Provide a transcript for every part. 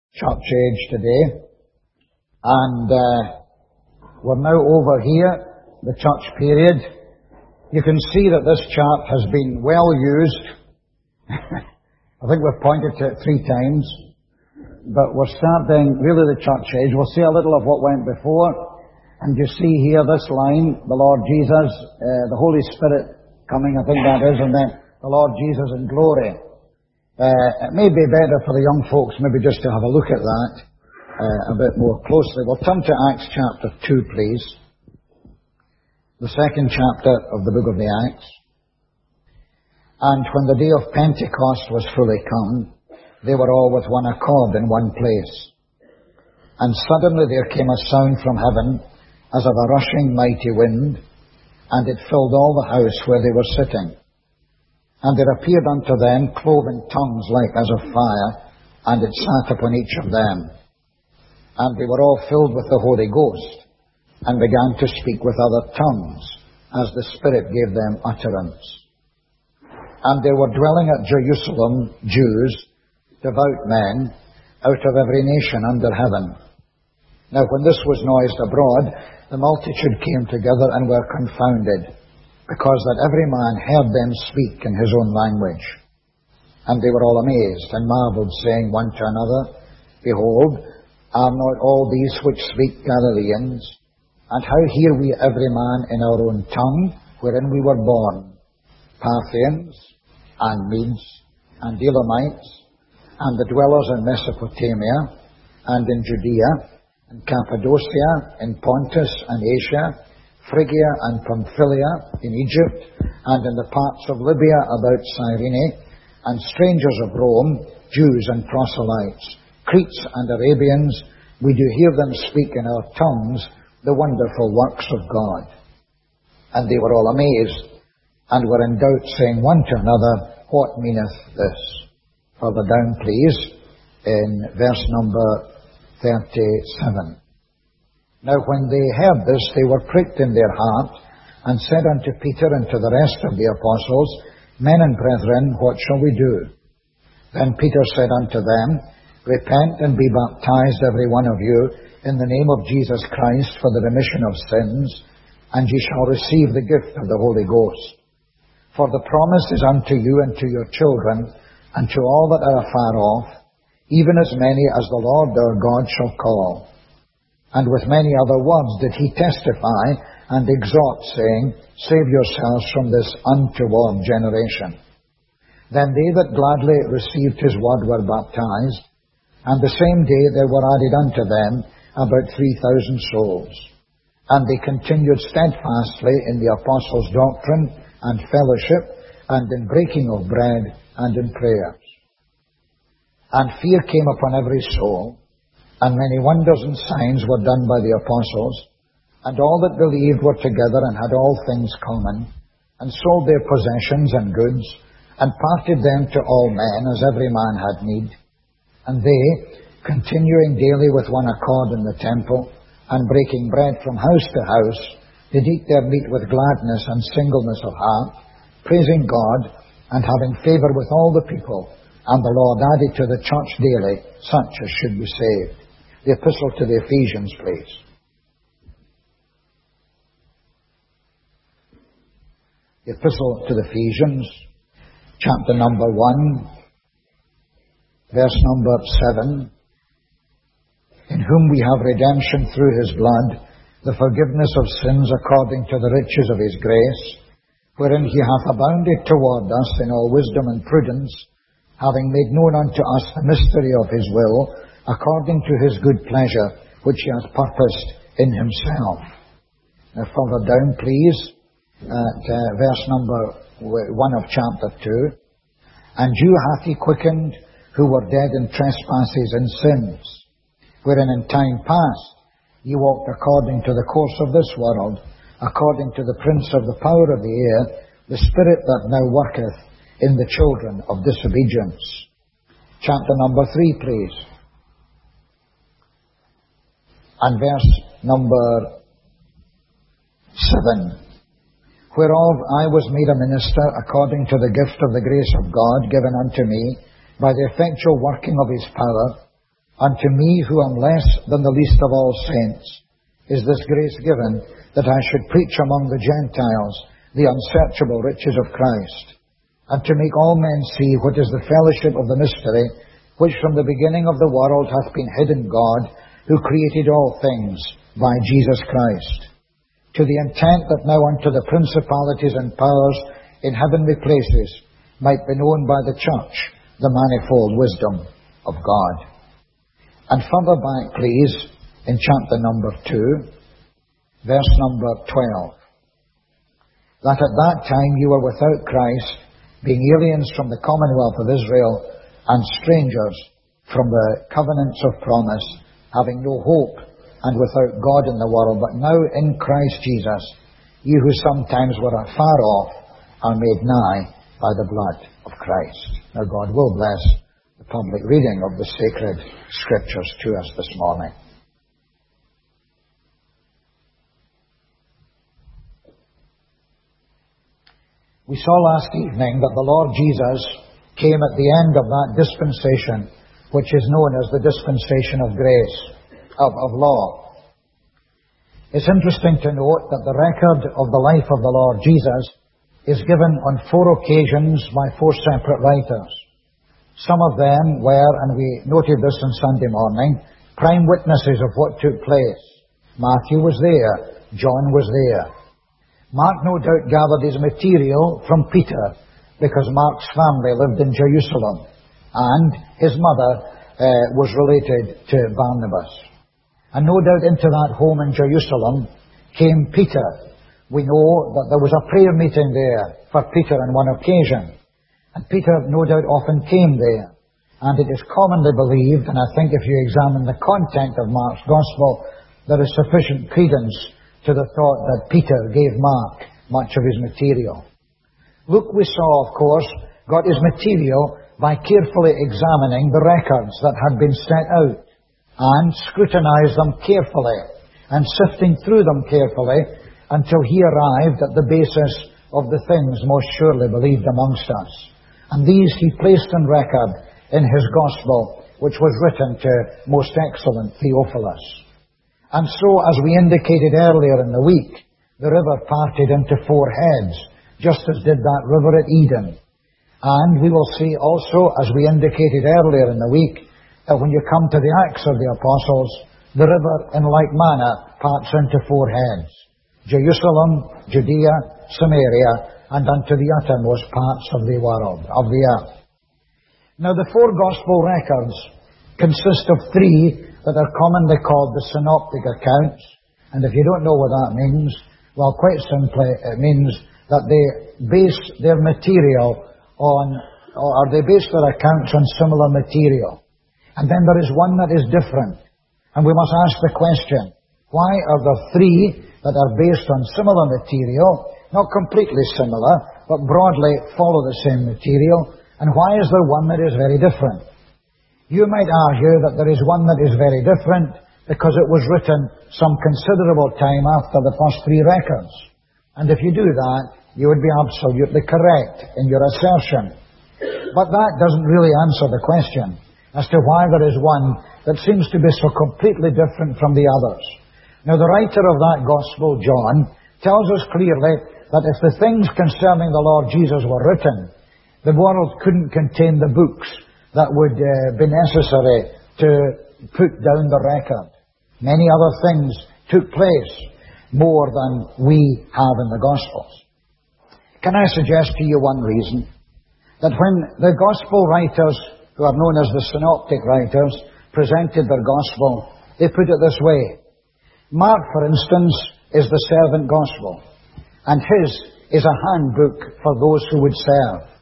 church age today. And we're now over here, the church period. You can see that this chart has been well used. I think we've pointed to it 3 times. But we're starting really the church age. We'll see a little of what went before. And you see here this line, the Lord Jesus, the Holy Spirit coming, I think that is, and then the Lord Jesus in glory. It may be better for the young folks maybe just to have a look at that a bit more closely. We'll turn to Acts chapter 2, please. The 2nd chapter of the book of the Acts. And when the day of Pentecost was fully come, they were all with one accord in one place. And suddenly there came a sound from heaven, as of a rushing mighty wind, and it filled all the house where they were sitting. And there appeared unto them cloven tongues like as of fire, and it sat upon each of them. And they were all filled with the Holy Ghost, and began to speak with other tongues, as the Spirit gave them utterance. And there were dwelling at Jerusalem Jews, devout men, out of every nation under heaven. Now when this was noised abroad, the multitude came together and were confounded, because that every man heard them speak in his own language. And they were all amazed, and marveled, saying one to another, Behold, are not all these which speak Galileans? And how hear we every man in our own tongue, wherein we were born? Parthians, and Medes, and Elamites, and the dwellers in Mesopotamia, and in Judea, in Cappadocia, in Pontus and Asia, Phrygia and Pamphylia, in Egypt, and in the parts of Libya about Cyrene, and strangers of Rome, Jews and proselytes, Cretes and Arabians, we do hear them speak in our tongues the wonderful works of God. And they were all amazed, and were in doubt, saying one to another, What meaneth this? Further down, please, in verse number 37. Now when they heard this, they were pricked in their heart, and said unto Peter and to the rest of the apostles, Men and brethren, what shall we do? Then Peter said unto them, Repent and be baptized every one of you in the name of Jesus Christ for the remission of sins, and ye shall receive the gift of the Holy Ghost. For the promise is unto you and to your children, and to all that are afar off, even as many as the Lord our God shall call. And with many other words did he testify and exhort, saying, Save yourselves from this untoward generation. Then they that gladly received his word were baptized, and the same day there were added unto them about 3,000 souls. And they continued steadfastly in the apostles' doctrine and fellowship, and in breaking of bread, and in prayers. And fear came upon every soul, and many wonders and signs were done by the apostles, and all that believed were together and had all things common, and sold their possessions and goods, and parted them to all men, as every man had need. And they, continuing daily with one accord in the temple, and breaking bread from house to house, did eat their meat with gladness and singleness of heart, praising God, and having favour with all the people. And the Lord added to the church daily such as should be saved. The Epistle to the Ephesians, please. The Epistle to the Ephesians, chapter number 1, verse number 7. In whom we have redemption through his blood, the forgiveness of sins according to the riches of his grace, wherein he hath abounded toward us in all wisdom and prudence, having made known unto us the mystery of his will, according to his good pleasure, which he hath purposed in himself. Now further down, please, at verse number 1 of chapter 2. And you hath he quickened, who were dead in trespasses and sins, wherein in time past ye walked according to the course of this world, according to the prince of the power of the air, the spirit that now worketh in the children of disobedience. Chapter number 3, please. And verse number 7. Whereof I was made a minister according to the gift of the grace of God given unto me by the effectual working of his power, Unto me, who am less than the least of all saints, is this grace given, that I should preach among the Gentiles the unsearchable riches of Christ, and to make all men see what is the fellowship of the mystery, which from the beginning of the world hath been hid in God, who created all things by Jesus Christ, to the intent that now unto the principalities and powers in heavenly places might be known by the church the manifold wisdom of God. And further back, please, in chapter number 2, verse number 12. That at that time you were without Christ, being aliens from the commonwealth of Israel, and strangers from the covenants of promise, having no hope, and without God in the world. But now in Christ Jesus, you who sometimes were afar off, are made nigh by the blood of Christ. Now God will bless the public reading of the sacred Scriptures to us this morning. We saw last evening that the Lord Jesus came at the end of that dispensation, which is known as the dispensation of grace, of law. It's interesting to note that the record of the life of the Lord Jesus is given on 4 occasions by 4 separate writers. Some of them were, and we noted this on Sunday morning, prime witnesses of what took place. Matthew was there. John was there. Mark no doubt gathered his material from Peter, because Mark's family lived in Jerusalem, and his mother was related to Barnabas. And no doubt into that home in Jerusalem came Peter. We know that there was a prayer meeting there for Peter on one occasion. And Peter no doubt often came there. And it is commonly believed, and I think if you examine the content of Mark's Gospel, there is sufficient credence to the thought that Peter gave Mark much of his material. Luke, we saw, of course, got his material by carefully examining the records that had been set out, and scrutinized them carefully, and sifting through them carefully, until he arrived at the basis of the things most surely believed amongst us. And these he placed on record in his Gospel, which was written to most excellent Theophilus. And so, as we indicated earlier in the week, the river parted into 4 heads, just as did that river at Eden. And we will see also, as we indicated earlier in the week, that when you come to the Acts of the Apostles, the river in like manner parts into 4 heads: Jerusalem, Judea, Samaria, and unto the uttermost parts of the world, of the earth. Now the 4 Gospel records consist of 3 that are commonly called the synoptic accounts. And if you don't know what that means, well, quite simply, it means that they base their material on, or they base their accounts on similar material. And then there is one that is different. And we must ask the question, why are there 3 that are based on similar material, not completely similar, but broadly follow the same material, and why is there one that is very different? You might argue that there is one that is very different because it was written some considerable time after the first 3 records. And if you do that, you would be absolutely correct in your assertion. But that doesn't really answer the question as to why there is one that seems to be so completely different from the others. Now, the writer of that Gospel, John, tells us clearly that if the things concerning the Lord Jesus were written, the world couldn't contain the books that would be necessary to put down the record. Many other things took place more than we have in the Gospels. Can I suggest to you one reason? That when the Gospel writers, who are known as the synoptic writers, presented their Gospel, they put it this way. Mark, for instance, is the servant Gospel, and his is a handbook for those who would serve.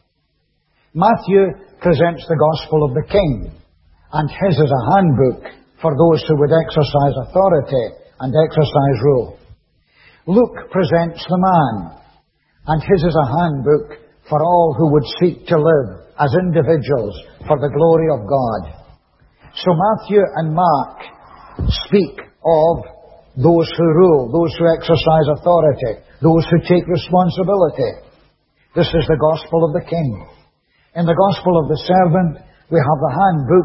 Matthew presents the Gospel of the King, and his is a handbook for those who would exercise authority and exercise rule. Luke presents the man, and his is a handbook for all who would seek to live as individuals for the glory of God. So Matthew and Mark speak of those who rule, those who exercise authority, those who take responsibility. This is the Gospel of the King. In the Gospel of the servant, we have the handbook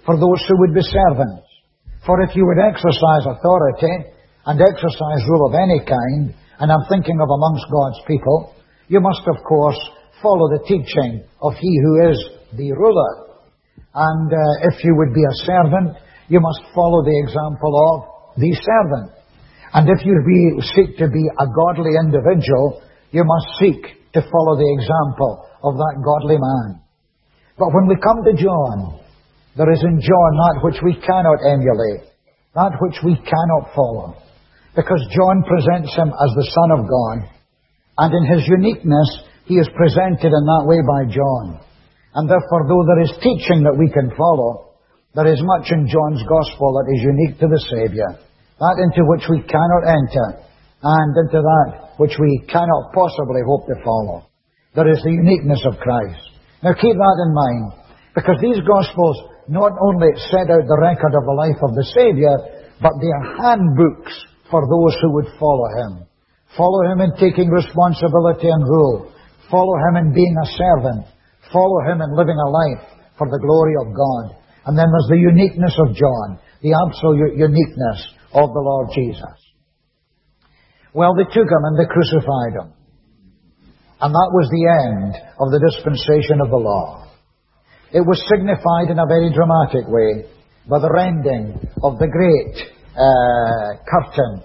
for those who would be servants. For if you would exercise authority and exercise rule of any kind, and I'm thinking of amongst God's people, you must of course follow the teaching of He who is the ruler. And if you would be a servant, you must follow the example of the servant. And if you seek to be a godly individual, you must seek to follow the example of that godly man. But when we come to John, there is in John that which we cannot emulate, that which we cannot follow. Because John presents Him as the Son of God, and in His uniqueness, He is presented in that way by John. And therefore, though there is teaching that we can follow, there is much in John's Gospel that is unique to the Saviour, that into which we cannot enter, and into that which we cannot possibly hope to follow. There is the uniqueness of Christ. Now keep that in mind, because these Gospels not only set out the record of the life of the Saviour, but they are handbooks for those who would follow Him. Follow Him in taking responsibility and rule. Follow Him in being a servant. Follow Him in living a life for the glory of God. And then there's the uniqueness of John, the absolute uniqueness of the Lord Jesus. Well, they took Him and they crucified Him. And that was the end of the dispensation of the law. It was signified in a very dramatic way by the rending of the great curtain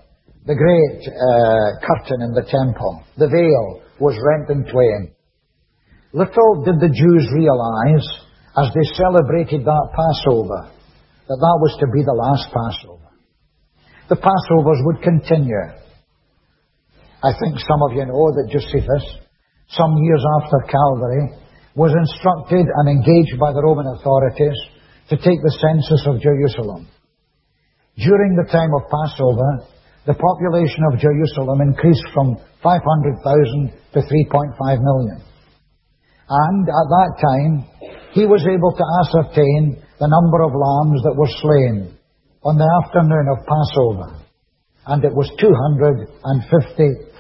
in the temple. The veil was rent in twain. Little did the Jews realize, as they celebrated that Passover, that that was to be the last Passover. The Passovers would continue. I think some of you know that Josephus, some years after Calvary, was instructed and engaged by the Roman authorities to take the census of Jerusalem. During the time of Passover, the population of Jerusalem increased from 500,000 to 3.5 million. And at that time, he was able to ascertain the number of lambs that were slain on the afternoon of Passover. And it was 254,000.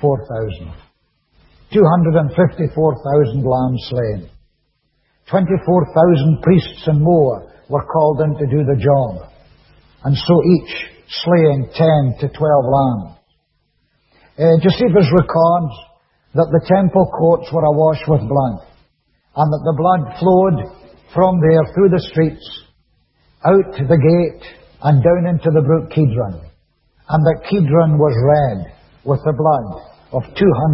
254,000 lambs slain. 24,000 priests and more were called in to do the job. And so each slaying 10 to 12 lambs. Josephus records that the temple courts were awash with blood, and that the blood flowed from there through the streets, out to the gate, and down into the brook Kidron. And that Kidron was red with the blood of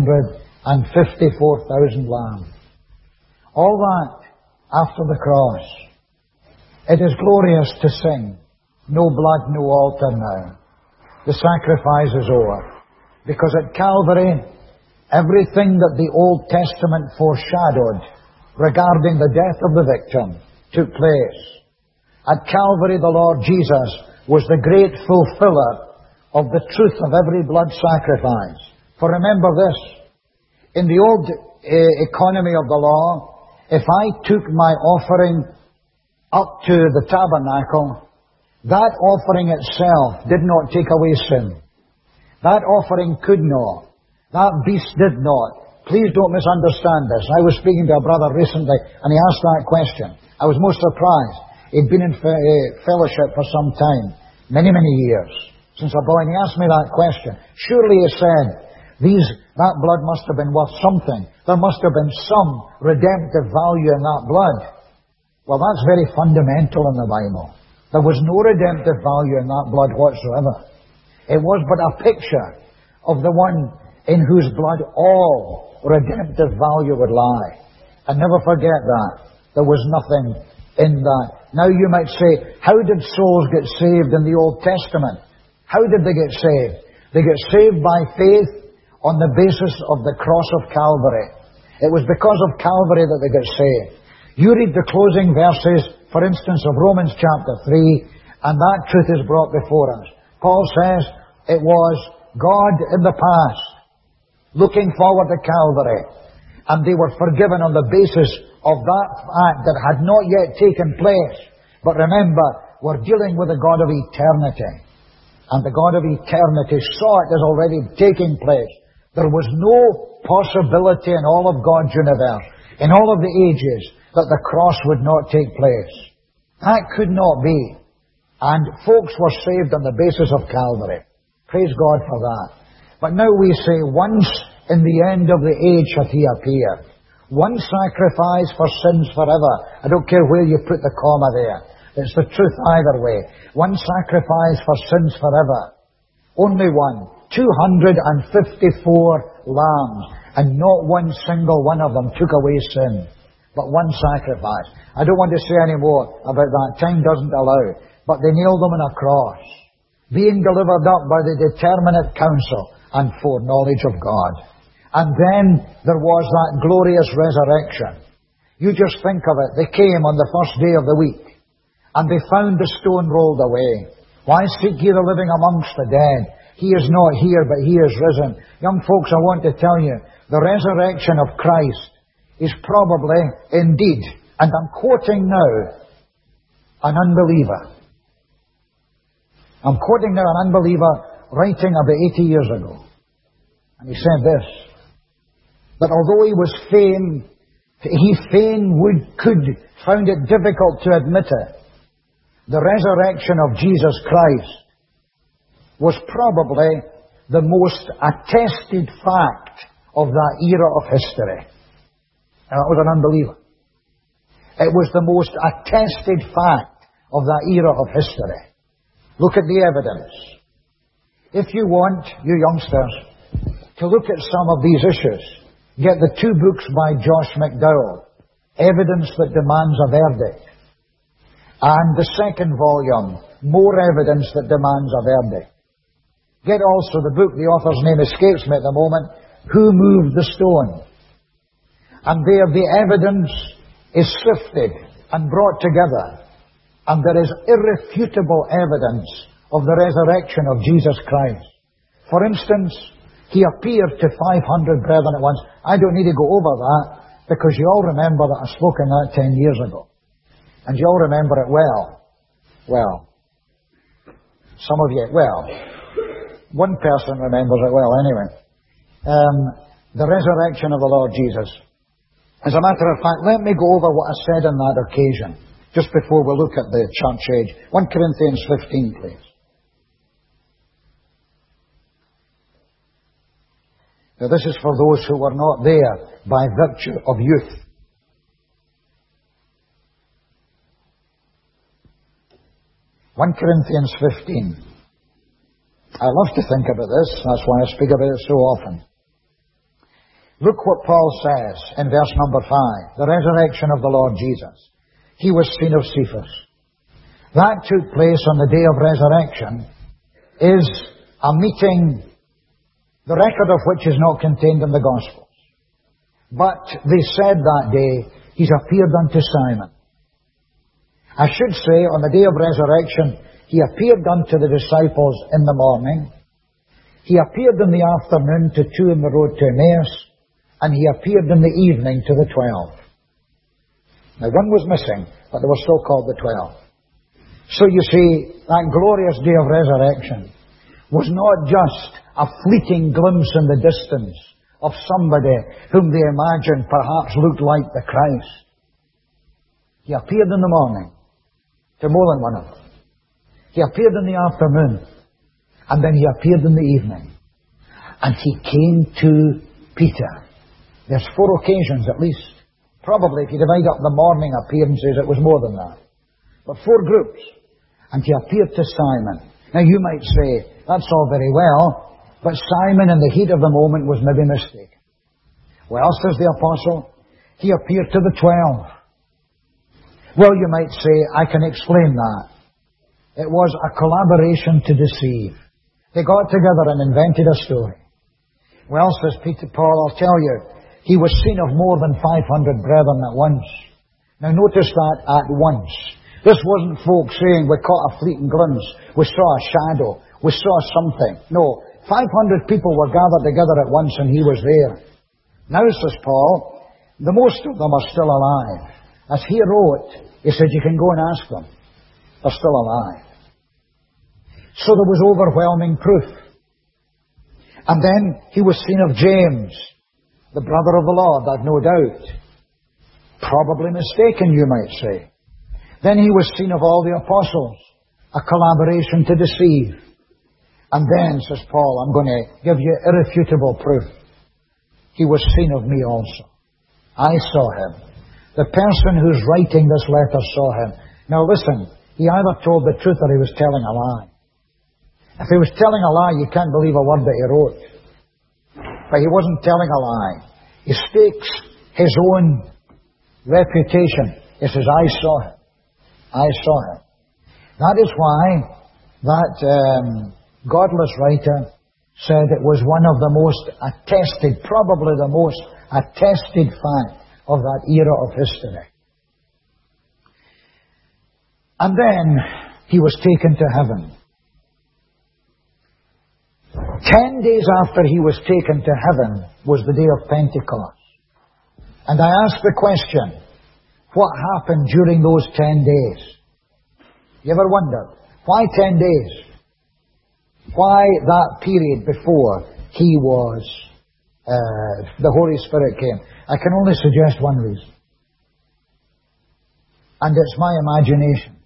254,000 lambs. All that after the cross. It is glorious to sing, "No blood, no altar now. The sacrifice is over." Because at Calvary, everything that the Old Testament foreshadowed regarding the death of the victim took place. At Calvary, the Lord Jesus was the great fulfiller of the truth of every blood sacrifice. For remember this, in the old economy of the law, if I took my offering up to the tabernacle, that offering itself did not take away sin. That offering could not. That beast did not. Please don't misunderstand this. I was speaking to a brother recently and he asked that question. I was most surprised. He'd been in fellowship for some time, many, many years, since a boy, and he asked me that question. Surely, he said, that blood must have been worth something. There must have been some redemptive value in that blood. Well, that's very fundamental in the Bible. There was no redemptive value in that blood whatsoever. It was but a picture of the one in whose blood all redemptive value would lie. And never forget that. There was nothing in that. Now you might say, how did souls get saved in the Old Testament? How did they get saved? They get saved by faith on the basis of the cross of Calvary. It was because of Calvary that they got saved. You read the closing verses, for instance, of Romans chapter 3, and that truth is brought before us. Paul says it was God in the past, looking forward to Calvary, and they were forgiven on the basis of that act that had not yet taken place. But remember, we're dealing with the God of eternity. And the God of eternity saw it as already taking place. There was no possibility in all of God's universe, in all of the ages, that the cross would not take place. That could not be. And folks were saved on the basis of Calvary. Praise God for that. But now we say, once in the end of the age hath he appeared. One sacrifice for sins forever. I don't care where you put the comma there. It's the truth either way. One sacrifice for sins forever. Only one. 254 lambs. And not one single one of them took away sin. But one sacrifice. I don't want to say any more about that. Time doesn't allow. But they nailed them on a cross. Being delivered up by the determinate counsel and foreknowledge of God. And then there was that glorious resurrection. You just think of it. They came on the first day of the week. And they found the stone rolled away. Why seek ye the living amongst the dead? He is not here, but he is risen. Young folks, I want to tell you, the resurrection of Christ is probably, indeed, and I'm quoting now, an unbeliever. I'm quoting now an unbeliever writing about 80 years ago. And he said this, that although he found it difficult to admit it, the resurrection of Jesus Christ was probably the most attested fact of that era of history. And that was an unbeliever. It was the most attested fact of that era of history. Look at the evidence. If you want, you youngsters, to look at some of these issues, get the 2 books by Josh McDowell, Evidence That Demands a Verdict, and the 2nd volume, More Evidence That Demands a Verdict. Get also the book, the author's name escapes me at the moment, Who Moved the Stone? And there the evidence is sifted and brought together. And there is irrefutable evidence of the resurrection of Jesus Christ. For instance, he appeared to 500 brethren at once. I don't need to go over that, because you all remember that I spoke in that 10 years ago. And you all remember it well. Well, some of you, one person remembers it well anyway. The resurrection of the Lord Jesus. As a matter of fact, let me go over what I said on that occasion, just before we look at the church age. 1 Corinthians 15, please. Now this is for those who were not there by virtue of youth. (1 Corinthians 15). I love to think about this. That's why I speak about it so often. Look what Paul says in verse number 5. The resurrection of the Lord Jesus. He was seen of Cephas. That took place on the day of resurrection is a meeting, the record of which is not contained in the Gospels. But they said that day, he's appeared unto Simon. I should say, on the day of resurrection, he appeared unto the disciples in the morning. He appeared in the afternoon to 2 in the road to Emmaus. And he appeared in the evening to the 12. Now one was missing, but they were still called the 12. So you see, that glorious day of resurrection was not just a fleeting glimpse in the distance of somebody whom they imagined perhaps looked like the Christ. He appeared in the morning to more than one of them. He appeared in the afternoon, and then he appeared in the evening. And he came to Peter. There's 4 occasions at least. Probably if you divide up the morning appearances, it was more than that. But 4 groups. And he appeared to Simon. Now you might say, that's all very well, but Simon in the heat of the moment was maybe mistaken. Well, says the apostle, he appeared to the 12. Well, you might say, I can explain that. It was a collaboration to deceive. They got together and invented a story. Well, says Paul, I'll tell you, he was seen of more than 500 brethren at once. Now notice that at once. This wasn't folk saying we caught a fleeting glimpse, we saw a shadow, we saw something. No, 500 people were gathered together at once and he was there. Now, says Paul, the most of them are still alive. As he wrote, he said you can go and ask them. They're still alive. So there was overwhelming proof. And then he was seen of James, the brother of the Lord, I've no doubt. Probably mistaken, you might say. Then he was seen of all the apostles, a collaboration to deceive. And then, says Paul, I'm going to give you irrefutable proof. He was seen of me also. I saw him. The person who's writing this letter saw him. Now listen, he either told the truth or he was telling a lie. If he was telling a lie, you can't believe a word that he wrote. But he wasn't telling a lie. He stakes his own reputation. He says, I saw him. I saw him. That is why that godless writer said it was one of the most attested, probably the most attested fact of that era of history. And then he was taken to heaven. 10 days after he was taken to heaven was the day of Pentecost. And I asked the question, what happened during those 10 days? You ever wondered? Why 10 days? Why that period before the Holy Spirit came? I can only suggest one reason. And it's my imagination.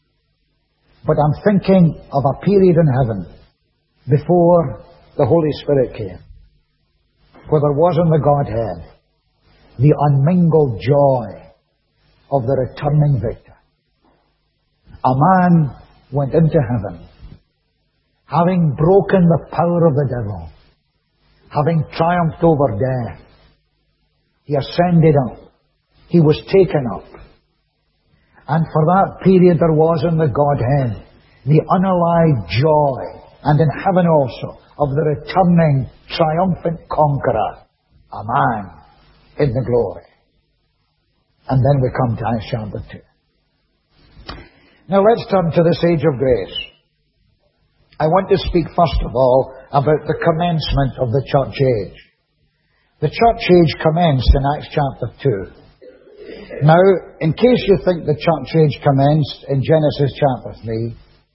But I'm thinking of a period in heaven before the Holy Spirit came, where there was in the Godhead the unmingled joy of the returning victor. A man went into heaven, having broken the power of the devil, having triumphed over death. He ascended up. He was taken up. And for that period there was in the Godhead the unallied joy, and in heaven also, of the returning triumphant conqueror, a man in the glory. And then we come to Acts chapter 2. Now let's turn to this age of grace. I want to speak first of all about the commencement of the church age. The church age commenced in Acts chapter 2. Now, in case you think the church age commenced in Genesis chapter 3,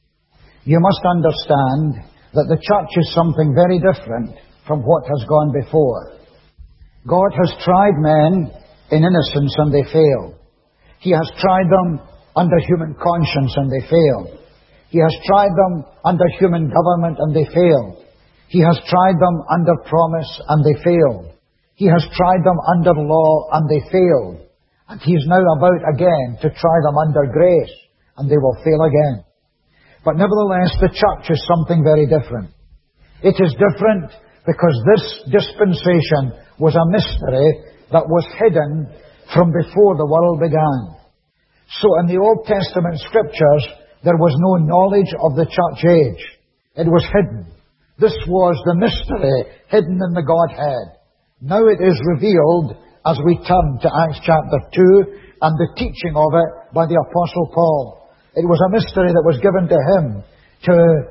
you must understand that the church is something very different from what has gone before. God has tried men in innocence and they failed. He has tried them under human conscience and they failed. He has tried them under human government and they failed. He has tried them under promise and they failed. He has tried them under law and they failed. And He is now about again to try them under grace, and they will fail again. But nevertheless, the church is something very different. It is different because this dispensation was a mystery that was hidden from before the world began. So in the Old Testament scriptures, there was no knowledge of the church age. It was hidden. This was the mystery hidden in the Godhead. Now it is revealed as we turn to Acts chapter 2 and the teaching of it by the Apostle Paul. It was a mystery that was given to him to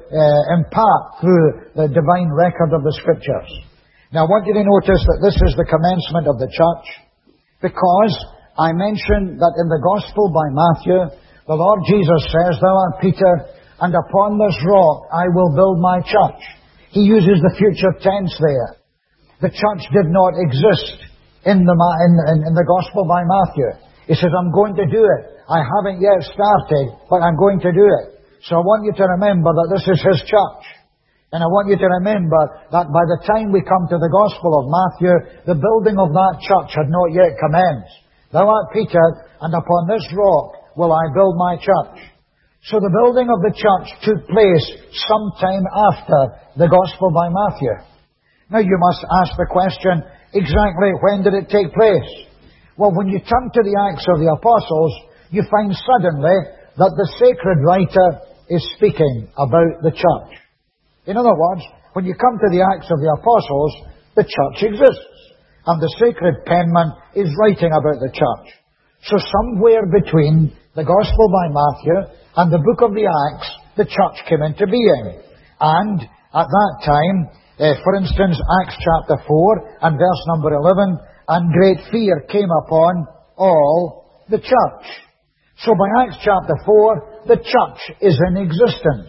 impart through the divine record of the Scriptures. Now I want you to notice that this is the commencement of the church, because I mentioned that in the Gospel by Matthew, the Lord Jesus says, Thou art Peter, and upon this rock I will build my church. He uses the future tense there. The church did not exist in the Gospel by Matthew. He says, I'm going to do it. I haven't yet started, but I'm going to do it. So I want you to remember that this is His church. And I want you to remember that by the time we come to the Gospel of Matthew, the building of that church had not yet commenced. Thou art Peter, and upon this rock will I build my church. So the building of the church took place sometime after the Gospel by Matthew. Now you must ask the question, exactly when did it take place? Well, when you turn to the Acts of the Apostles, you find suddenly that the sacred writer is speaking about the church. In other words, when you come to the Acts of the Apostles, the church exists. And the sacred penman is writing about the church. So somewhere between the Gospel by Matthew and the book of the Acts, the church came into being. And at that time, for instance, Acts chapter 4 and verse number 11, and great fear came upon all the church. So by Acts chapter 4, the church is in existence.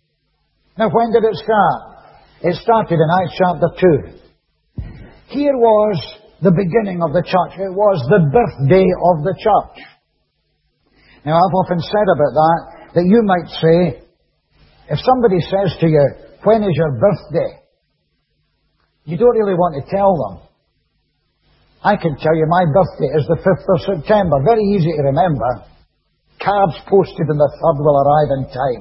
Now when did it start? It started in Acts chapter 2. Here was the beginning of the church. It was the birthday of the church. Now, I've often said about that you might say, if somebody says to you, when is your birthday? You don't really want to tell them. I can tell you my birthday is the 5th of September. Very easy to remember. Cards posted on the 3rd will arrive in time.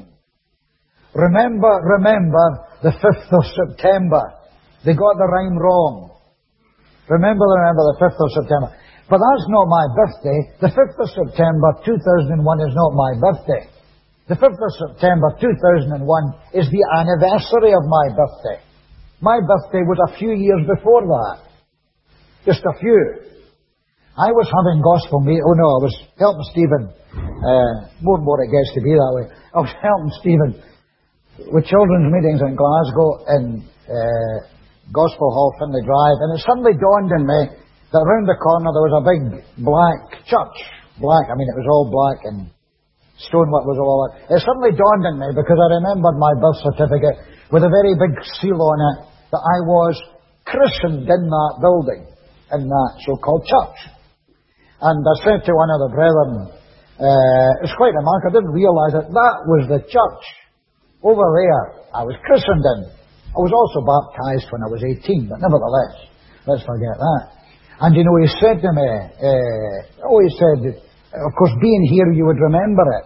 Remember the 5th of September. They got the rhyme wrong. Remember the 5th of September. But that's not my birthday. The 5th of September 2001 is not my birthday. The 5th of September 2001 is the anniversary of my birthday. My birthday was a few years before that. Just a few. I was having gospel meeting. Oh no, I was helping Stephen. More and more it gets to be that way. I was helping Stephen with children's meetings in Glasgow in Gospel Hall, Finlay Drive, and it suddenly dawned on me that round the corner there was a big black church. Black, I mean it was all black and stonework was all that. It suddenly dawned on me because I remembered my birth certificate with a very big seal on it that I was christened in that building, in that so-called church. And I said to one of the brethren, it's quite remarkable, I didn't realise that was the church. Over there, I was christened in. I was also baptised when I was 18, but nevertheless, let's forget that. And you know, he said to me, he said, of course, being here, you would remember it.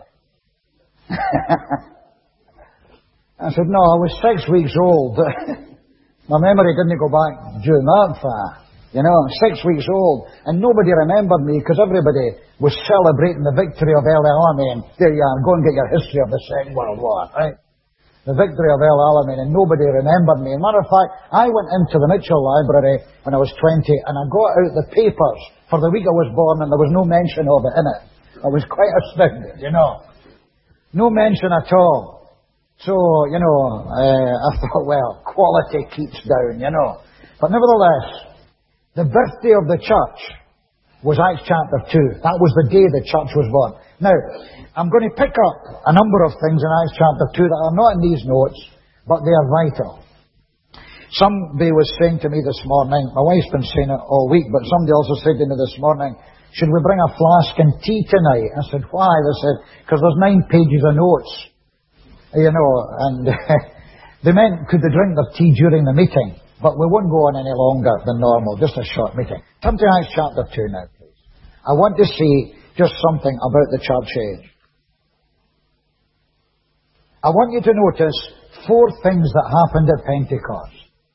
I said, no, I was 6 weeks old. My memory didn't go back during that far. You know, 6 weeks old. And nobody remembered me because everybody was celebrating the victory of El Alamein. There you are, go and get your history of the Second World War, right? The victory of El Alamein, and nobody remembered me. As a matter of fact, I went into the Mitchell Library when I was 20, and I got out the papers for the week I was born, and there was no mention of it in it. I was quite astounded, you know. No mention at all. So, you know, I thought, well, quality keeps down, you know. But nevertheless, the birthday of the church was Acts chapter 2. That was the day the church was born. Now, I'm going to pick up a number of things in Acts chapter 2 that are not in these notes, but they are vital. Somebody was saying to me this morning, my wife's been saying it all week, but somebody also said to me this morning, should we bring a flask and tea tonight? I said, why? They said, because there's 9 pages of notes. You know, and they meant, could they drink their tea during the meeting? But we won't go on any longer than normal, just a short meeting. Come to Acts chapter 2 now, please. I want to see just something about the church age. I want you to notice 4 things that happened at Pentecost.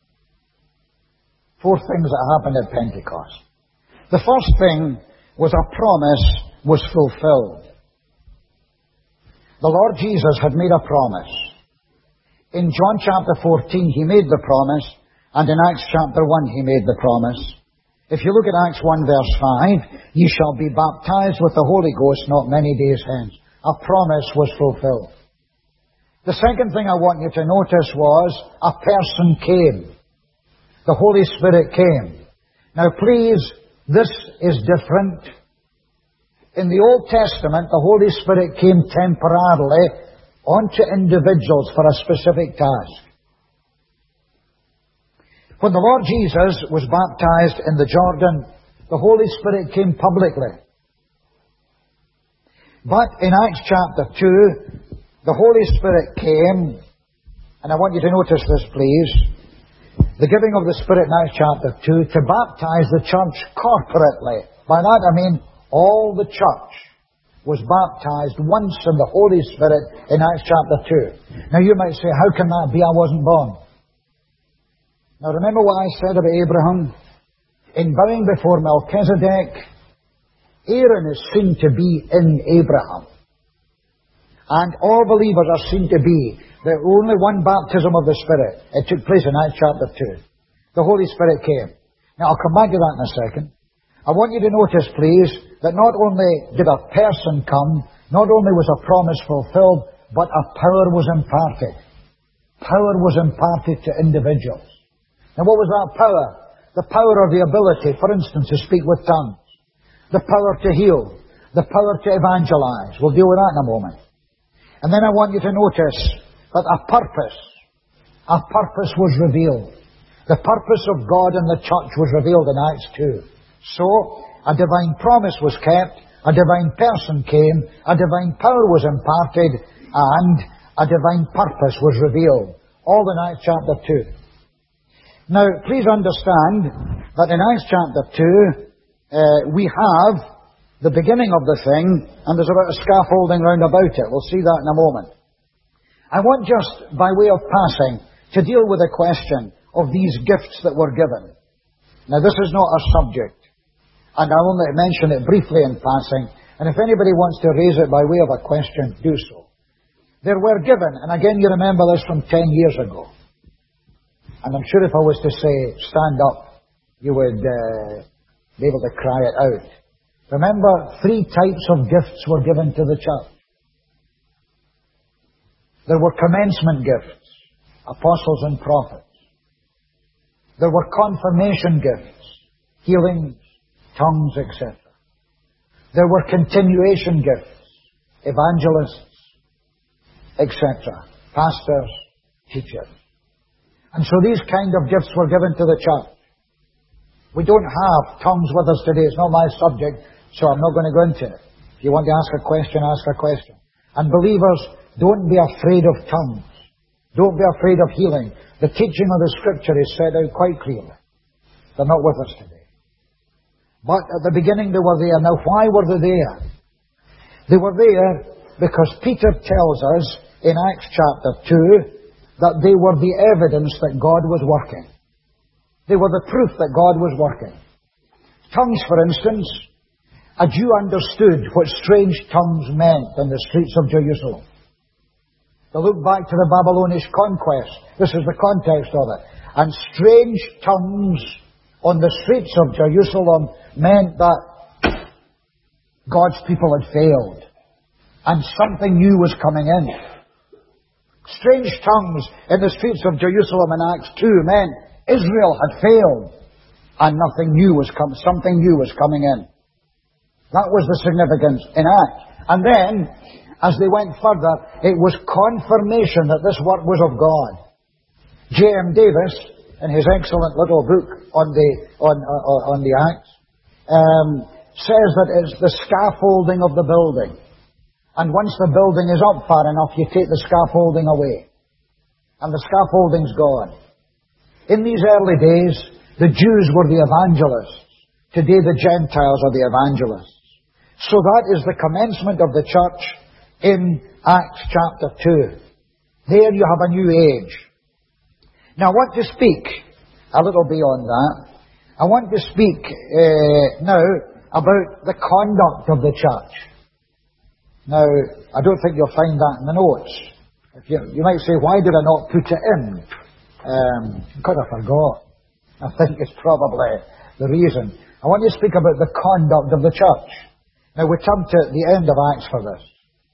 4 things that happened at Pentecost. The first thing was a promise was fulfilled. The Lord Jesus had made a promise. In John chapter 14, He made the promise, and in Acts chapter 1, He made the promise. If you look at Acts 1 verse 5, ye shall be baptized with the Holy Ghost not many days hence. A promise was fulfilled. The second thing I want you to notice was a person came. The Holy Spirit came. Now please, this is different. In the Old Testament, the Holy Spirit came temporarily onto individuals for a specific task. When the Lord Jesus was baptized in the Jordan, the Holy Spirit came publicly. But in Acts chapter 2, the Holy Spirit came, and I want you to notice this please, the giving of the Spirit in Acts chapter 2 to baptize the church corporately. By that I mean all the church was baptized once in the Holy Spirit in Acts chapter 2. Now you might say, how can that be? I wasn't born. Now remember what I said about Abraham? In bowing before Melchizedek, Aaron is seen to be in Abraham. And all believers are seen to be the only one baptism of the Spirit. It took place in Acts chapter 2. The Holy Spirit came. Now I'll come back to that in a second. I want you to notice, please, that not only did a person come, not only was a promise fulfilled, but a power was imparted. Power was imparted to individuals. Now what was that power? The power of the ability, for instance, to speak with tongues. The power to heal. The power to evangelize. We'll deal with that in a moment. And then I want you to notice that a purpose was revealed. The purpose of God in the church was revealed in Acts 2. So, a divine promise was kept, a divine person came, a divine power was imparted, and a divine purpose was revealed. All in Acts chapter 2. Now, please understand that in Acts chapter 2, we have the beginning of the thing, and there's about a scaffolding round about it. We'll see that in a moment. I want just, by way of passing, to deal with the question of these gifts that were given. Now, this is not our subject, and I'll only mention it briefly in passing, and if anybody wants to raise it by way of a question, do so. There were given, and again you remember this from 10 years ago, and I'm sure if I was to say, stand up, you would be able to cry it out. Remember, 3 types of gifts were given to the church. There were commencement gifts, apostles and prophets. There were confirmation gifts, healings, tongues, etc. There were continuation gifts, evangelists, etc. Pastors, teachers. And so these kind of gifts were given to the church. We don't have tongues with us today. It's not my subject, so I'm not going to go into it. If you want to ask a question, ask a question. And believers, don't be afraid of tongues. Don't be afraid of healing. The teaching of the Scripture is set out quite clearly. They're not with us today. But at the beginning they were there. Now why were they there? They were there because Peter tells us in Acts chapter 2 that they were the evidence that God was working. They were the proof that God was working. Tongues, for instance, a Jew understood what strange tongues meant in the streets of Jerusalem. They look back to the Babylonish conquest. This is the context of it. And strange tongues on the streets of Jerusalem meant that God's people had failed. And something new was coming in. Strange tongues in the streets of Jerusalem in Acts 2 meant Israel had failed. And something new was coming in. That was the significance in Acts. And then, as they went further, it was confirmation that this work was of God. J.M. Davis, in his excellent little book on the Acts, says that it's the scaffolding of the building. And once the building is up far enough, you take the scaffolding away. And the scaffolding's gone. In these early days, the Jews were the evangelists. Today the Gentiles are the evangelists. So that is the commencement of the church in Acts chapter 2. There you have a new age. Now I want to speak a little beyond that. I want to speak now about the conduct of the church. Now, I don't think you'll find that in the notes. You might say, why did I not put it in? Because I forgot. I think it's probably the reason. I want to speak about the conduct of the church. Now, we come to the end of Acts for this.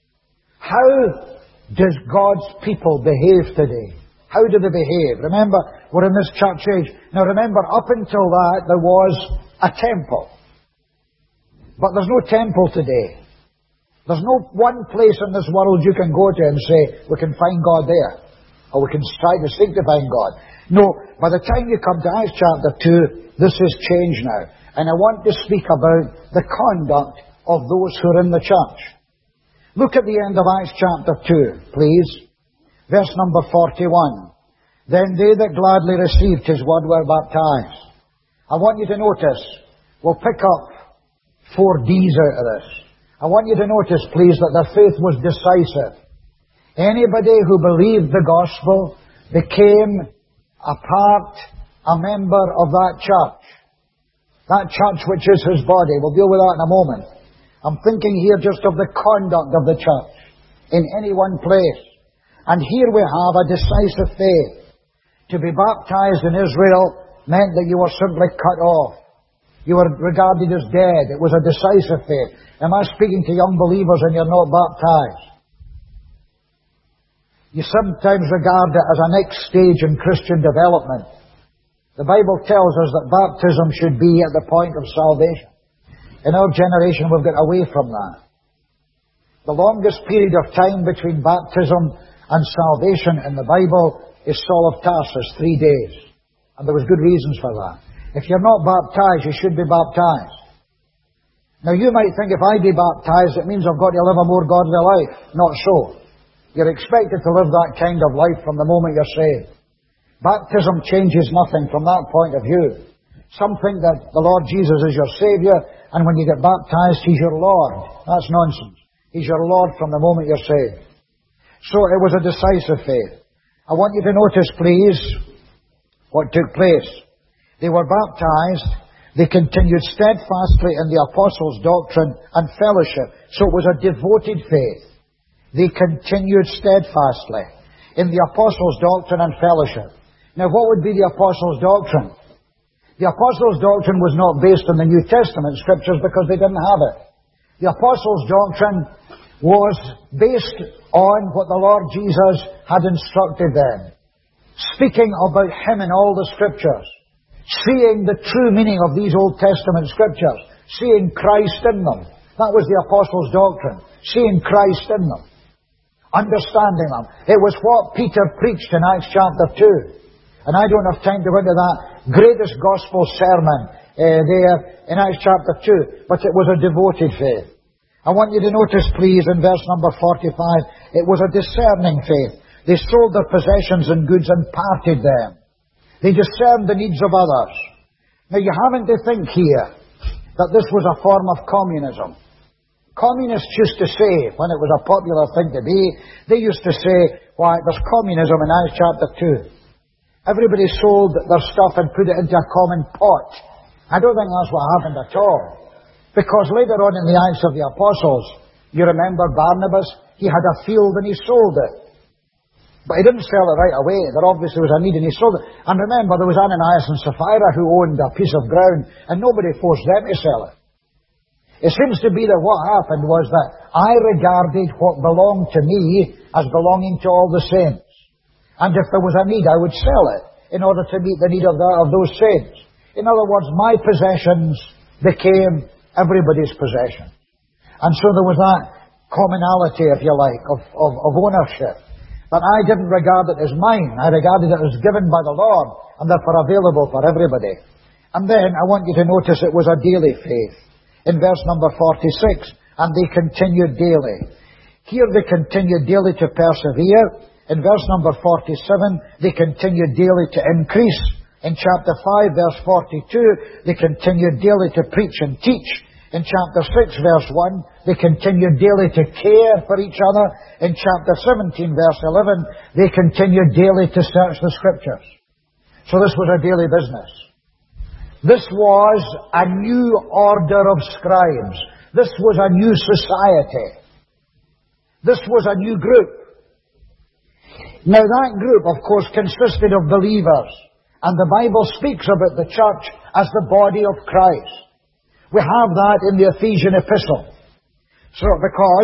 How does God's people behave today? How do they behave? Remember, we're in this church age. Now remember, up until that, there was a temple. But there's no temple today. There's no one place in this world you can go to and say, we can find God there. Or we can try to seek to find God. No, by the time you come to Acts chapter 2, this has changed now. And I want to speak about the conduct of those who are in the church. Look at the end of Acts chapter 2, please. Verse number 41. Then they that gladly received his word were baptized. I want you to notice, we'll pick up 4 D's out of this. I want you to notice, please, that their faith was decisive. Anybody who believed the gospel became a member of that church. That church which is his body. We'll deal with that in a moment. I'm thinking here just of the conduct of the church in any one place. And here we have a decisive faith. To be baptized in Israel meant that you were simply cut off. You were regarded as dead. It was a decisive faith. Am I speaking to young believers and you're not baptized? You sometimes regard it as a next stage in Christian development. The Bible tells us that baptism should be at the point of salvation. In our generation, we've got away from that. The longest period of time between baptism and salvation in the Bible is Saul of Tarsus, 3 days. And there was good reasons for that. If you're not baptized, you should be baptized. Now you might think if I be baptized, it means I've got to live a more godly life. Not so. You're expected to live that kind of life from the moment you're saved. Baptism changes nothing from that point of view. Some think that the Lord Jesus is your Saviour, and when you get baptized, He's your Lord. That's nonsense. He's your Lord from the moment you're saved. So it was a decisive faith. I want you to notice, please, what took place. They were baptized. They continued steadfastly in the apostles' doctrine and fellowship. So it was a devoted faith. They continued steadfastly in the apostles' doctrine and fellowship. Now, what would be the apostles' doctrine? The apostles' doctrine was not based on the New Testament scriptures because they didn't have it. The apostles' doctrine was based on what the Lord Jesus had instructed them. Speaking about Him in all the scriptures. Seeing the true meaning of these Old Testament scriptures. Seeing Christ in them. That was the apostles' doctrine. Seeing Christ in them. Understanding them. It was what Peter preached in Acts chapter 2. And I don't have time to go into that greatest gospel sermon there in Acts chapter 2. But it was a devoted faith. I want you to notice, please, in verse number 45, it was a discerning faith. They sold their possessions and goods and parted them. They discerned the needs of others. Now, you haven't to think here that this was a form of communism. Communists used to say, when it was a popular thing to be, they used to say, why, there's communism in Acts chapter 2. Everybody sold their stuff and put it into a common pot. I don't think that's what happened at all. Because later on in the Acts of the Apostles, you remember Barnabas, he had a field and he sold it. But he didn't sell it right away. There obviously was a need and he sold it. And remember, there was Ananias and Sapphira who owned a piece of ground and nobody forced them to sell it. It seems to be that what happened was that I regarded what belonged to me as belonging to all the saints. And if there was a need, I would sell it in order to meet the need of those saints. In other words, my possessions became everybody's possession. And so there was that commonality, if you like, of ownership. But I didn't regard it as mine. I regarded it as given by the Lord and therefore available for everybody. And then I want you to notice it was a daily faith. In verse number 46, and they continued daily. Here they continued daily to persevere. In verse number 47, they continued daily to increase. In chapter 5, verse 42, they continued daily to preach and teach. In chapter 6, verse 1, they continued daily to care for each other. In chapter 17, verse 11, they continued daily to search the Scriptures. So this was a daily business. This was a new order of scribes. This was a new society. This was a new group. Now that group, of course, consisted of believers. And the Bible speaks about the church as the body of Christ. We have that in the Ephesian epistle. So, because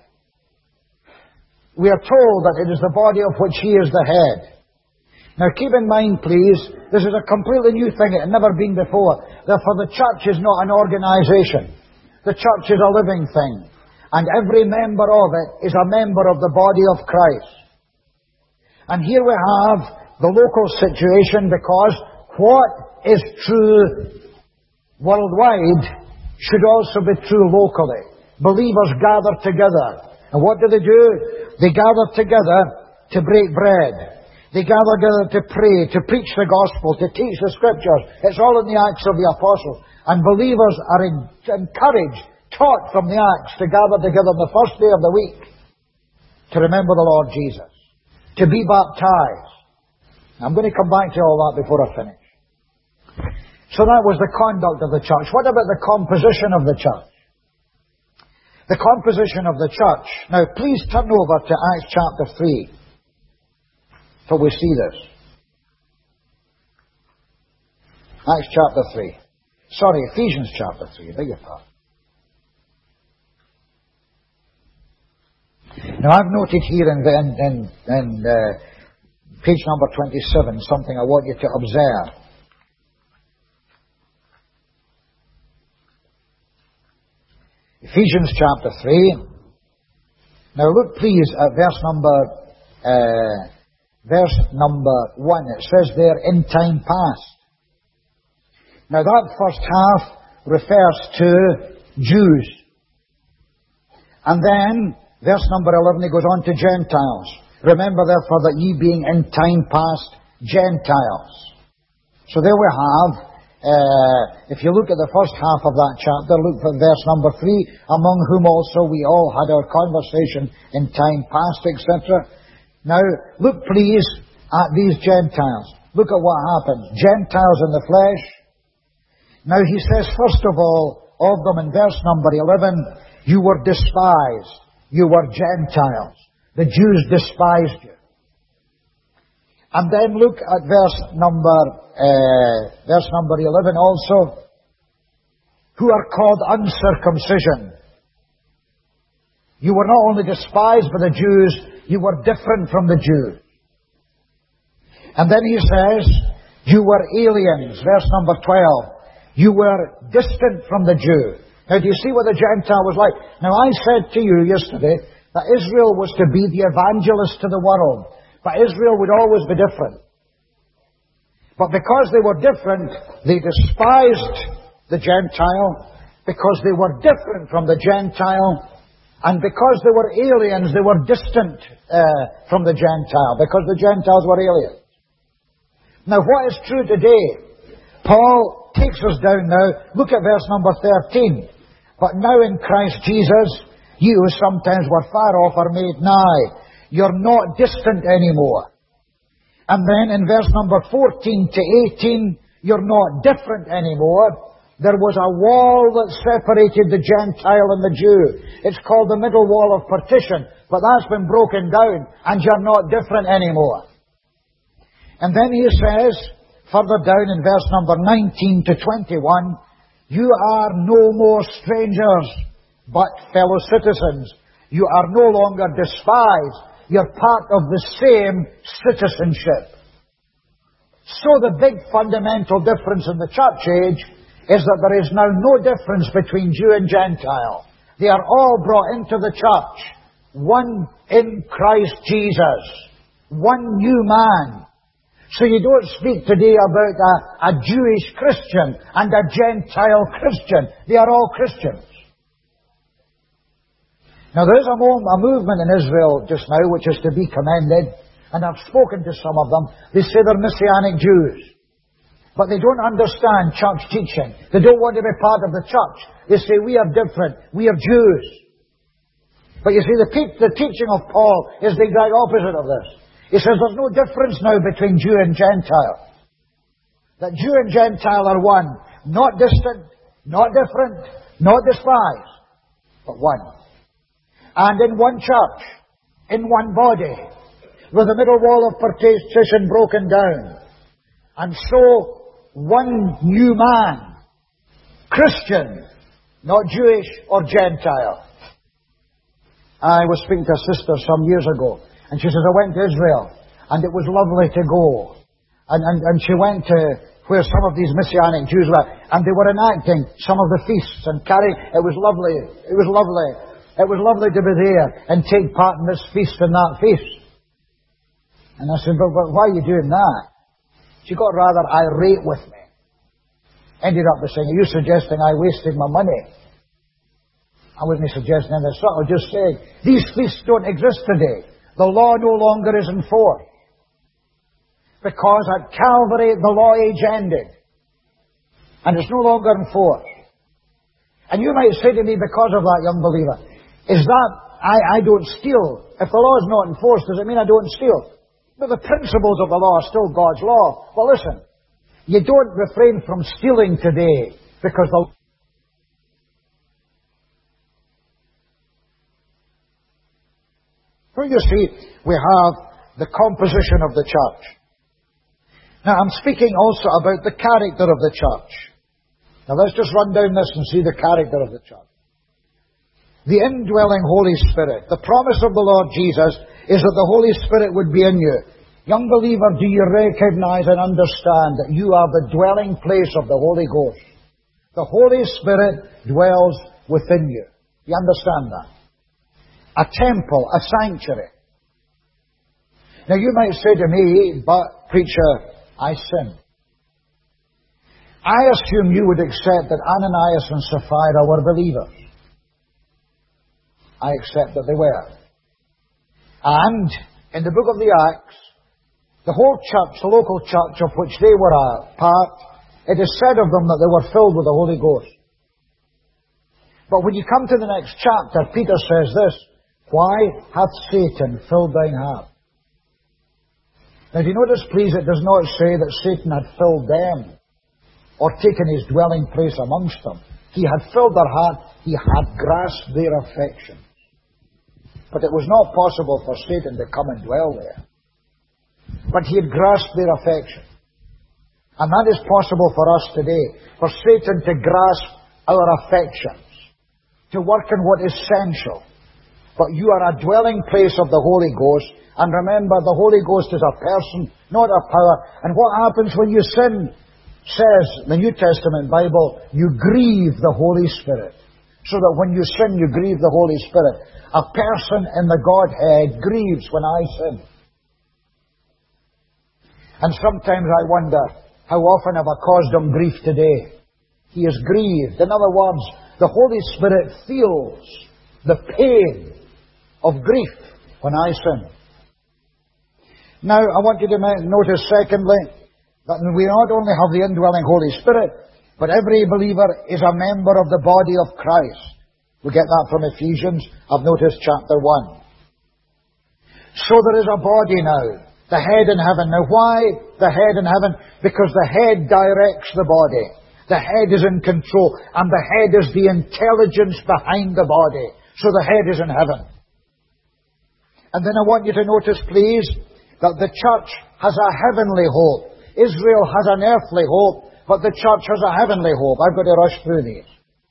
we are told that it is the body of which He is the head. Now keep in mind, please, this is a completely new thing. It had never been before. Therefore, the church is not an organization. The church is a living thing. And every member of it is a member of the body of Christ. And here we have the local situation, because what is true worldwide should also be true locally. Believers gather together. And what do? They gather together to break bread. They gather together to pray, to preach the gospel, to teach the Scriptures. It's all in the Acts of the Apostles. And believers are encouraged, taught from the Acts, to gather together on the first day of the week to remember the Lord Jesus, to be baptized. I'm going to come back to all that before I finish. So that was the conduct of the church. What about the composition of the church? The composition of the church. Now, please turn over to Acts chapter 3. So we see this. Acts chapter 3. Sorry, Ephesians chapter 3. I beg your pardon. Now, I've noted here in page number 27 something I want you to observe. Ephesians chapter 3. Now look please at verse number 1. It says there, in time past. Now that first half refers to Jews. And then, verse number 11, he goes on to Gentiles. Remember therefore that ye being in time past Gentiles. So there we have, if you look at the first half of that chapter, look at verse number 3, among whom also we all had our conversation in time past, etc. Now, look please at these Gentiles. Look at what happens. Gentiles in the flesh. Now he says, first of all, of them in verse number 11, you were despised. You were Gentiles. The Jews despised you. And then look at verse number 11 also, who are called uncircumcision. You were not only despised by the Jews, you were different from the Jews. And then he says, you were aliens, verse number 12. You were distant from the Jew. Now do you see what the Gentile was like? Now I said to you yesterday that Israel was to be the evangelist to the world. But Israel would always be different. But because they were different, they despised the Gentile, because they were different from the Gentile, and because they were aliens, they were distant from the Gentile, because the Gentiles were aliens. Now what is true today? Paul takes us down now. Look at verse number 13. But now in Christ Jesus, you who sometimes were far off are made nigh. You're not distant anymore. And then in verse number 14 to 18, you're not different anymore. There was a wall that separated the Gentile and the Jew. It's called the middle wall of partition. But that's been broken down, and you're not different anymore. And then he says, further down in verse number 19 to 21, you are no more strangers, but fellow citizens. You are no longer despised. You're part of the same citizenship. So the big fundamental difference in the church age is that there is now no difference between Jew and Gentile. They are all brought into the church. One in Christ Jesus. One new man. So you don't speak today about a Jewish Christian and a Gentile Christian. They are all Christians. Now there is a movement in Israel just now which is to be commended, and I've spoken to some of them. They say they're Messianic Jews. But they don't understand church teaching. They don't want to be part of the church. They say we are different. We are Jews. But you see, the teaching of Paul is the exact opposite of this. He says there's no difference now between Jew and Gentile. That Jew and Gentile are one. Not distant, not different, not despised, but one. And in one church, in one body, with the middle wall of partition broken down. And so, one new man, Christian, not Jewish or Gentile. I was speaking to a sister some years ago, and she says, I went to Israel, and it was lovely to go. And she went to where some of these Messianic Jews were, and they were enacting some of the feasts and carrying. It was lovely. It was lovely. It was lovely to be there and take part in this feast and that feast. And I said, but why are you doing that? She got rather irate with me. Ended up by saying, are you suggesting I wasted my money? I wasn't suggesting anything. I was just saying, these feasts don't exist today. The law no longer is in force. Because at Calvary, the law age ended. And it's no longer in force. And you might say to me, because of that, young believer, is that I don't steal? If the law is not enforced, does it mean I don't steal? But the principles of the law are still God's law. Well, listen, you don't refrain from stealing today because the... So you see, we have the composition of the church. Now, I'm speaking also about the character of the church. Now, let's just run down this and see the character of the church. The indwelling Holy Spirit. The promise of the Lord Jesus is that the Holy Spirit would be in you. Young believer, do you recognize and understand that you are the dwelling place of the Holy Ghost? The Holy Spirit dwells within you. You understand that? A temple, a sanctuary. Now you might say to me, but preacher, I sin. I assume you would accept that Ananias and Sapphira were believers. I accept that they were. And in the book of the Acts, the whole church, the local church of which they were a part, it is said of them that they were filled with the Holy Ghost. But when you come to the next chapter, Peter says this, "Why hath Satan filled thine heart?" Now do you notice, please, it does not say that Satan had filled them or taken his dwelling place amongst them. He had filled their heart, he had grasped their affection. But it was not possible for Satan to come and dwell there. But he had grasped their affection. And that is possible for us today, for Satan to grasp our affections, to work in what is sensual. But you are a dwelling place of the Holy Ghost, and remember, the Holy Ghost is a person, not a power. And what happens when you sin, says the New Testament Bible, you grieve the Holy Spirit. So that when you sin, you grieve the Holy Spirit. A person in the Godhead grieves when I sin. And sometimes I wonder, how often have I caused him grief today? He is grieved. In other words, the Holy Spirit feels the pain of grief when I sin. Now, I want you to notice, secondly, that we not only have the indwelling Holy Spirit, but every believer is a member of the body of Christ. We get that from Ephesians. I've noticed chapter 1. So there is a body now. The head in heaven. Now why the head in heaven? Because the head directs the body. The head is in control. And the head is the intelligence behind the body. So the head is in heaven. And then I want you to notice, please, that the church has a heavenly hope. Israel has an earthly hope, but the church has a heavenly hope. I've got to rush through these.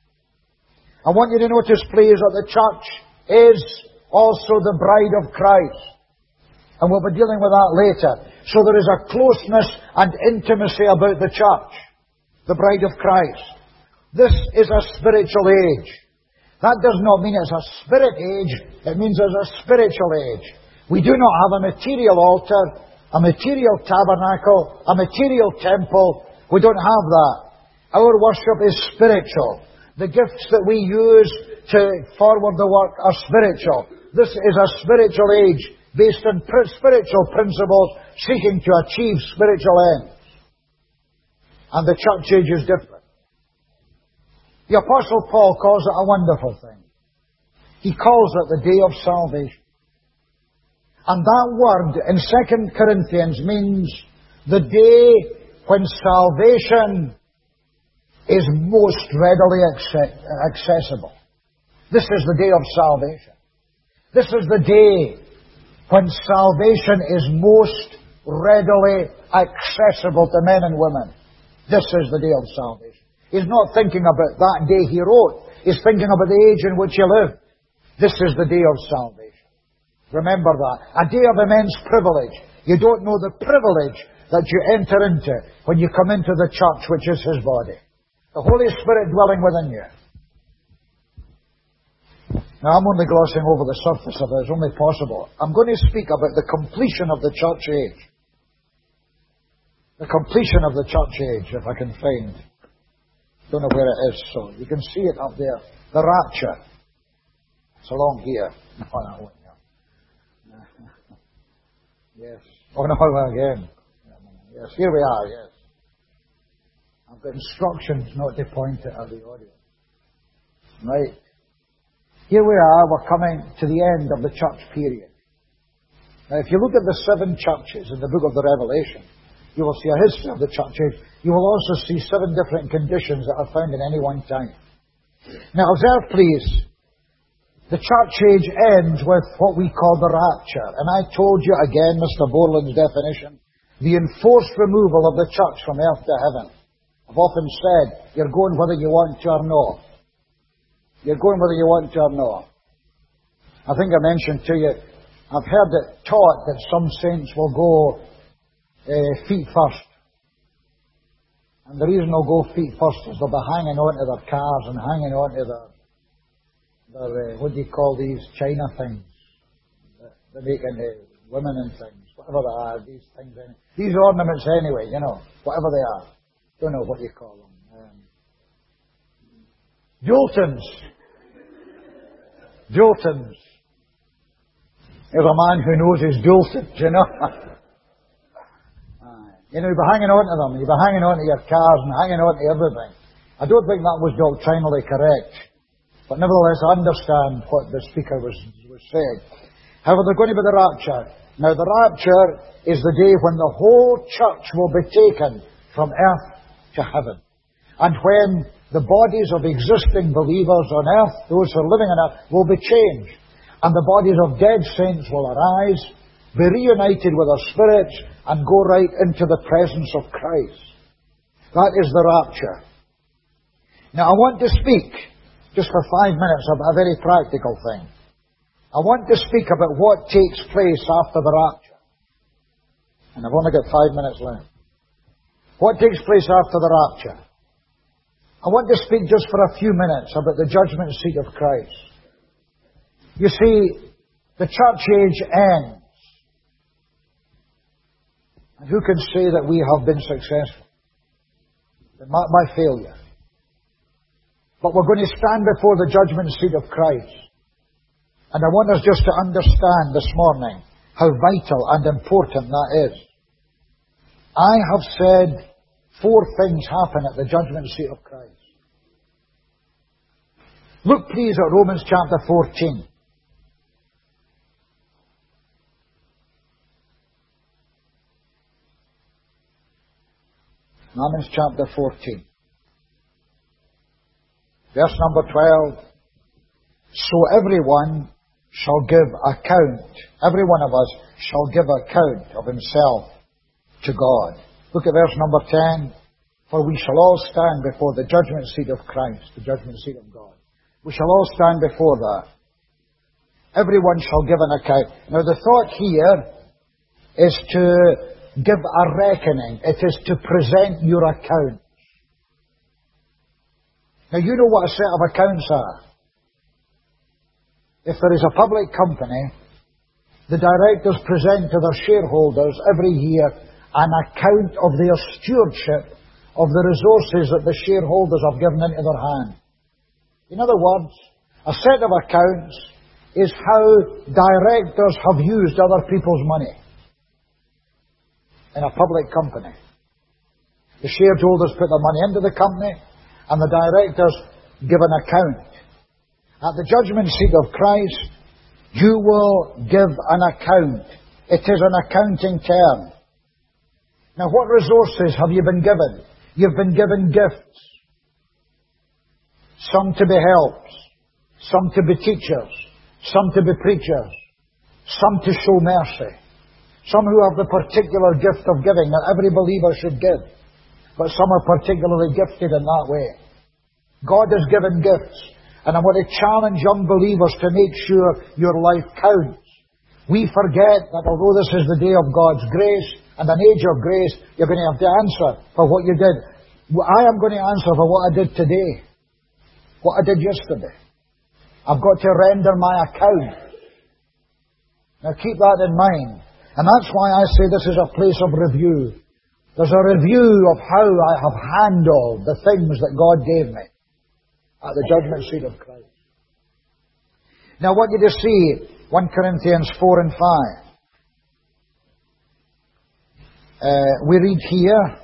I want you to notice, please, that the church is also the bride of Christ. And we'll be dealing with that later. So there is a closeness and intimacy about the church, the bride of Christ. This is a spiritual age. That does not mean it's a spirit age. It means it's a spiritual age. We do not have a material altar, a material tabernacle, a material temple. We don't have that. Our worship is spiritual. The gifts that we use to forward the work are spiritual. This is a spiritual age based on spiritual principles seeking to achieve spiritual ends. And the church age is different. The Apostle Paul calls it a wonderful thing. He calls it the day of salvation. And that word in 2 Corinthians means the day when salvation is most readily accessible. This is the day of salvation. This is the day when salvation is most readily accessible to men and women. This is the day of salvation. He's not thinking about that day he wrote. He's thinking about the age in which he lived. This is the day of salvation. Remember that. A day of immense privilege. You don't know the privilege that you enter into when you come into the church, which is His body. The Holy Spirit dwelling within you. Now, I'm only glossing over the surface of it as only possible. I'm going to speak about the completion of the church age. The completion of the church age, if I can find. Don't know where it is, so you can see it up there. The rapture. It's along here. No. Yes. Oh, no, again. Yes, here we are, yes. I've got instructions not to point it at the audience. Right. Here we are, we're coming to the end of the church period. Now, if you look at the 7 churches in the book of the Revelation, you will see a history of the church age. You will also see 7 different conditions that are found in any one time. Now, observe, please, the church age ends with what we call the rapture. And I told you again, Mr. Borland's definition, the enforced removal of the church from earth to heaven. I've often said, you're going whether you want to or not. You're going whether you want to or not. I think I mentioned to you, I've heard it taught that some saints will go feet first. And the reason they'll go feet first is they'll be hanging on to their cars and hanging on to their what do you call these China things? They make into women and things. Whatever they are, these things. These ornaments anyway, whatever they are. don't know what you call them. Jultons. Jultons. There's a man who knows his Jultons, you know. You know, you'll be hanging on to them. You'll be hanging on to your cars and hanging on to everything. I don't think that was doctrinally correct. But nevertheless, I understand what the speaker was saying. However, they're going to be the rapture. Now, the rapture is the day when the whole church will be taken from earth to heaven. And when the bodies of existing believers on earth, those who are living on earth, will be changed. And the bodies of dead saints will arise, be reunited with their spirits, and go right into the presence of Christ. That is the rapture. Now, I want to speak, just for 5 minutes, about a very practical thing. I want to speak about what takes place after the rapture. And I've only got 5 minutes left. What takes place after the rapture? I want to speak just for a few minutes about the judgment seat of Christ. You see, the church age ends. And who can say that we have been successful? Been marked by failure. But we're going to stand before the judgment seat of Christ. And I want us just to understand this morning how vital and important that is. I have said 4 things happen at the judgment seat of Christ. Look please at Romans chapter 14. Romans chapter 14. Verse number 12. So everyone shall give account. Every one of us shall give account of himself to God. Look at verse number 10. For we shall all stand before the judgment seat of Christ, the judgment seat of God. We shall all stand before that. Everyone shall give an account. Now the thought here is to give a reckoning. It is to present your account. Now you know what a set of accounts are. If there is a public company, the directors present to their shareholders every year an account of their stewardship of the resources that the shareholders have given into their hand. In other words, a set of accounts is how directors have used other people's money in a public company. The shareholders put their money into the company, and the directors give an account. At the judgment seat of Christ, you will give an account. It is an accounting term. Now, what resources have you been given? You've been given gifts. Some to be helps, some to be teachers, some to be preachers, some to show mercy, some who have the particular gift of giving that every believer should give, but some are particularly gifted in that way. God has given gifts, and I want to challenge young believers to make sure your life counts. We forget that although this is the day of God's grace and an age of grace, you're going to have to answer for what you did. I am going to answer for what I did today. What I did yesterday. I've got to render my account. Now keep that in mind. And that's why I say this is a place of review. There's a review of how I have handled the things that God gave me at the judgment seat of Christ. Now I want you to see 1 Corinthians 4 and 5. We read here,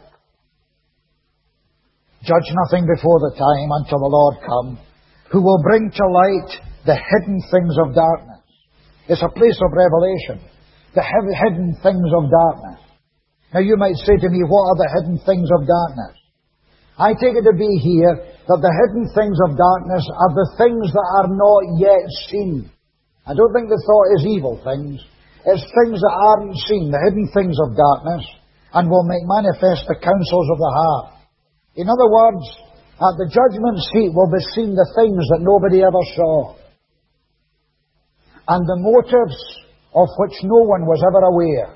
judge nothing before the time until the Lord come, who will bring to light the hidden things of darkness. It's a place of revelation. The hidden things of darkness. Now you might say to me, what are the hidden things of darkness? I take it to be here that the hidden things of darkness are the things that are not yet seen. I don't think the thought is evil things. It's things that aren't seen, the hidden things of darkness, and will make manifest the counsels of the heart. In other words, at the judgment seat will be seen the things that nobody ever saw, and the motives of which no one was ever aware.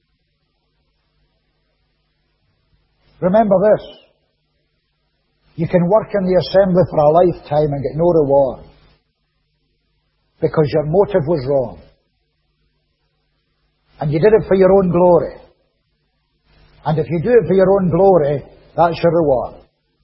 Remember this. You can work in the assembly for a lifetime and get no reward because your motive was wrong. And you did it for your own glory. And if you do it for your own glory, That's your reward.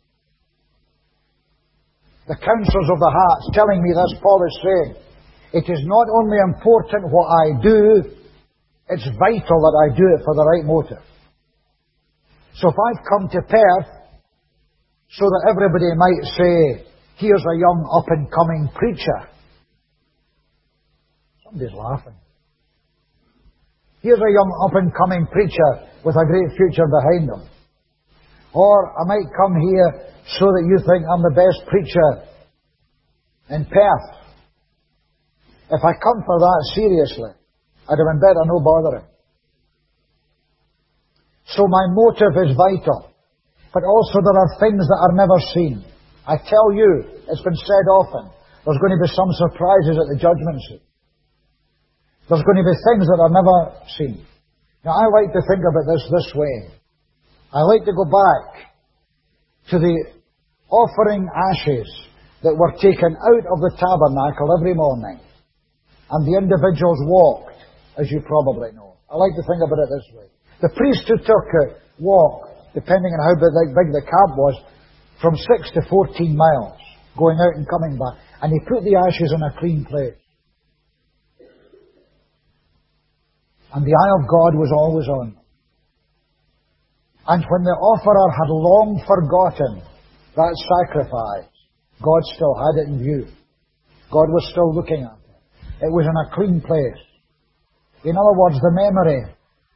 The counsellors of the heart's telling me this. Paul is saying, it is not only important what I do, it's vital that I do it for the right motive. So if I've come to Perth so that everybody might say, here's a young up-and-coming preacher. Somebody's laughing. Here's a young up-and-coming preacher with a great future behind him. Or I might come here so that you think I'm the best preacher in Perth. If I come for that seriously, I'd have been better no bothering. So my motive is vital. But also there are things that are never seen. I tell you, it's been said often, there's going to be some surprises at the judgment seat. There's going to be things that are never seen. Now I like to think about this way. I like to go back to the offering ashes that were taken out of the tabernacle every morning. And the individuals walked, as you probably know. I like to think about it this way. The priest who took it walked, depending on how big the camp was, from 6 to 14 miles, going out and coming back. And he put the ashes in a clean place. And the eye of God was always on them. And when the offerer had long forgotten that sacrifice, God still had it in view. God was still looking at it. It was in a clean place. In other words, the memory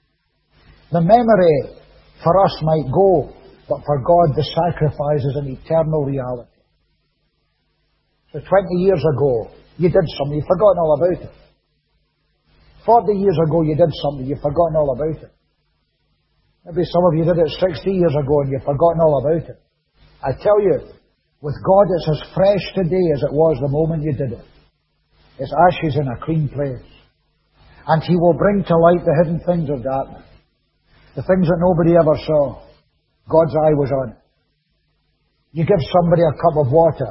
for us might go, but for God the sacrifice is an eternal reality. So 20 years ago, you did something, you've forgotten all about it. 40 years ago you did something, you've forgotten all about it. Maybe some of you did it 60 years ago and you've forgotten all about it. I tell you, with God it's as fresh today as it was the moment you did it. It's ashes in a clean place. And He will bring to light the hidden things of darkness. The things that nobody ever saw. God's eye was on it. You give somebody a cup of water.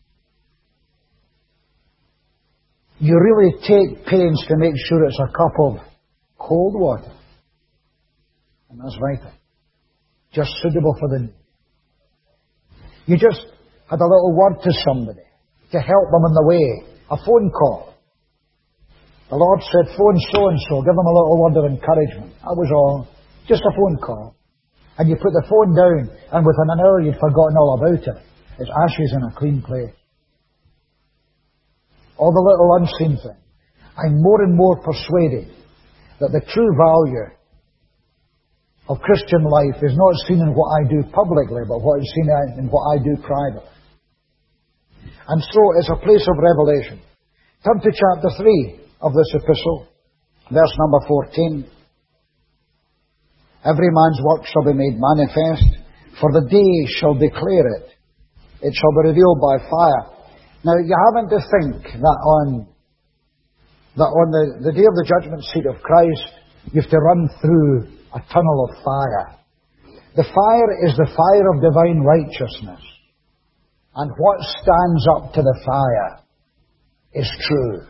You really take pains to make sure it's a cup of cold water. And that's vital. Just suitable for the need. You just had a little word to somebody to help them on the way. A phone call. The Lord said, phone so-and-so, give them a little word of encouragement. That was all. Just a phone call. And you put the phone down, and within an hour you'd forgotten all about it. It's ashes in a clean place. All the little unseen things. I'm more and more persuaded that the true value of Christian life is not seen in what I do publicly, but what is seen in what I do privately. And so it's a place of revelation. Turn to chapter 3 of this epistle, verse number 14. Every man's work shall be made manifest, for the day shall declare it. It shall be revealed by fire. Now, you haven't to think that on the day of the judgment seat of Christ, you have to run through a tunnel of fire. The fire is the fire of divine righteousness. And what stands up to the fire is true.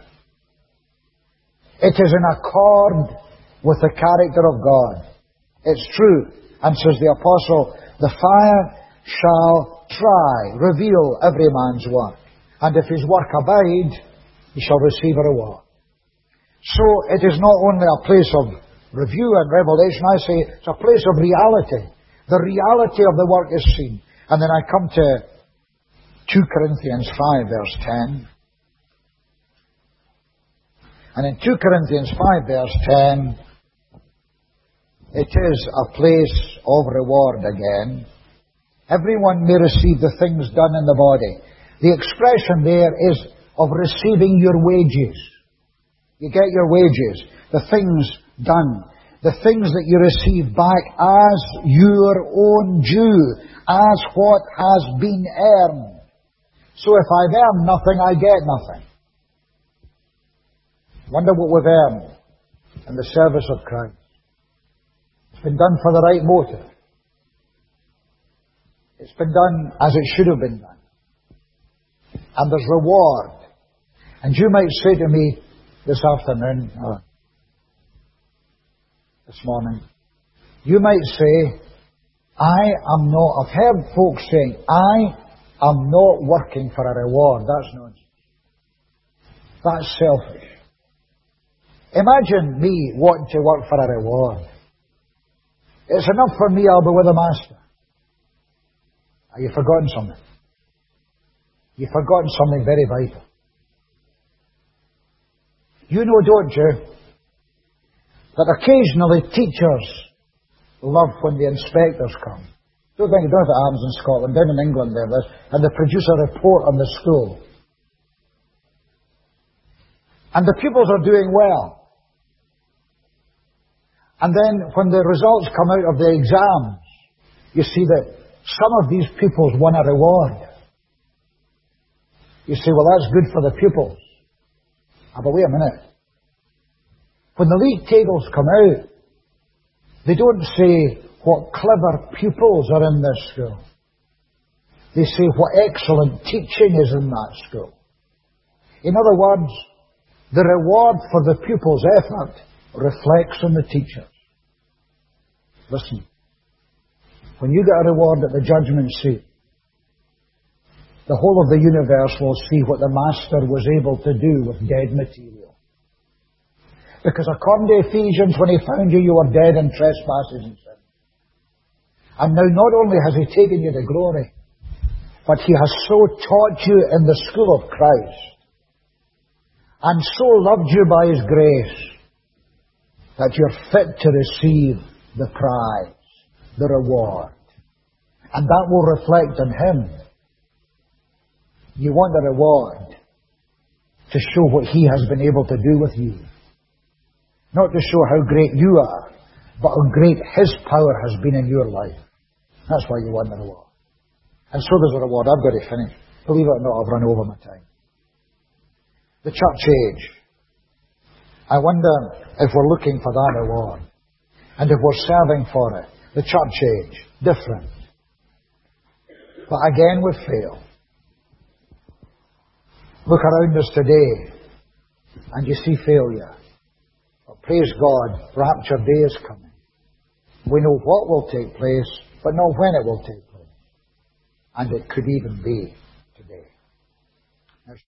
It is in accord with the character of God. It's true. And says the apostle, the fire shall try, reveal every man's work. And if his work abide, he shall receive a reward. So it is not only a place of review and revelation, I say it's a place of reality. The reality of the work is seen. And then I come to 2 Corinthians 5 verse 10. And in 2 Corinthians 5 verse 10, it is a place of reward again. Everyone may receive the things done in the body. The expression there is of receiving your wages. You get your wages. The things done. The things that you receive back as your own due. As what has been earned. So if I've earned nothing, I get nothing. Wonder what we've earned in the service of Christ. It's been done for the right motive. It's been done as it should have been done. And there's reward. And you might say to me this afternoon, or this morning, you might say, I've heard folks saying, I am not working for a reward. That's nonsense. That's selfish. Imagine me wanting to work for a reward. It's enough for me, I'll be with the Master. Have you forgotten something? You've forgotten something very vital. You know, don't you, that occasionally teachers love when the inspectors come. Don't think it happens in Scotland, down in England there, and they produce a report on the school. And the pupils are doing well. And then when the results come out of the exams, you see that some of these pupils won a reward. You say, well, that's good for the pupils. But wait a minute. When the league tables come out, they don't say what clever pupils are in this school. They say what excellent teaching is in that school. In other words, the reward for the pupil's effort reflects on the teachers. Listen, when you get a reward at the judgment seat, the whole of the universe will see what the Master was able to do with dead material. Because according to Ephesians, when He found you, you were dead in trespasses and sin. And now not only has He taken you to glory, but He has so taught you in the school of Christ, and so loved you by His grace, that you're fit to receive the prize, the reward. And that will reflect on Him. You want a reward to show what He has been able to do with you. Not to show how great you are, but how great His power has been in your life. That's why you want the reward. And so there's a reward. I've got to finish. Believe it or not, I've run over my time. The church age. I wonder if we're looking for that reward. And if we're serving for it. The church age. Different. But again we fail. Look around us today and you see failure. But praise God, rapture day is coming. We know what will take place, but not when it will take place. And it could even be